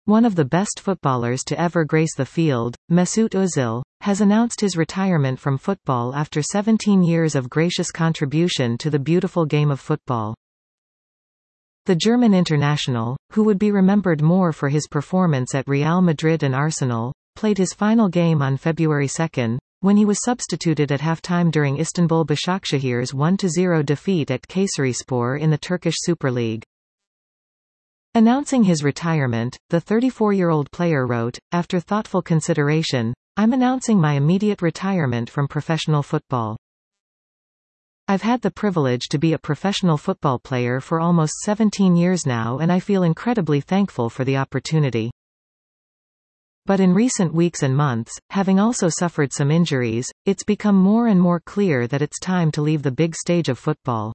One of the best footballers to ever grace the field, Mesut Özil, has announced his retirement from football after 17 years of gracious contribution to the beautiful game of football. The German international, who would be remembered more for his performance at Real Madrid and Arsenal, played his final game on February 2, when he was substituted at halftime during Istanbul Başakşehir's 1-0 defeat at Kayserispor in the Turkish Super League. Announcing his retirement, the 34-year-old player wrote, "After thoughtful consideration, I'm announcing my immediate retirement from professional football. I've had the privilege to be a professional football player for almost 17 years now, and I feel incredibly thankful for the opportunity. But in recent weeks and months, having also suffered some injuries, it's become more and more clear that it's time to leave the big stage of football.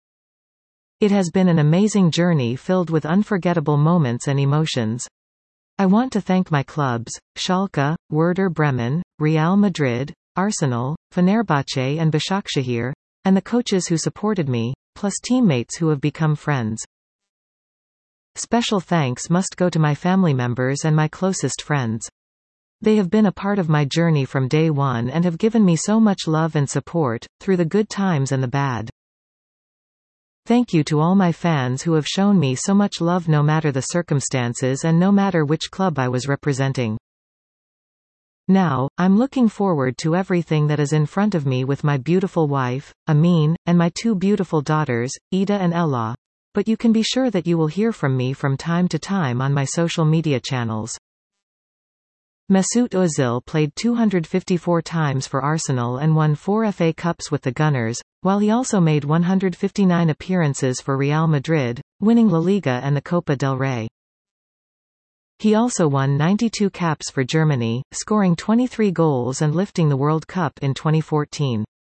It has been an amazing journey filled with unforgettable moments and emotions. I want to thank my clubs, Schalke, Werder Bremen, Real Madrid, Arsenal, Fenerbahce and Başakşehir, and the coaches who supported me, plus teammates who have become friends. Special thanks must go to my family members and my closest friends. They have been a part of my journey from day one and have given me so much love and support, through the good times and the bad. Thank you to all my fans who have shown me so much love no matter the circumstances and no matter which club I was representing. Now, I'm looking forward to everything that is in front of me with my beautiful wife, Amin, and my two beautiful daughters, Ida and Ella. But you can be sure that you will hear from me from time to time on my social media channels." Mesut Özil played 254 times for Arsenal and won 4 FA Cups with the Gunners, while he also made 159 appearances for Real Madrid, winning La Liga and the Copa del Rey. He also won 92 caps for Germany, scoring 23 goals and lifting the World Cup in 2014.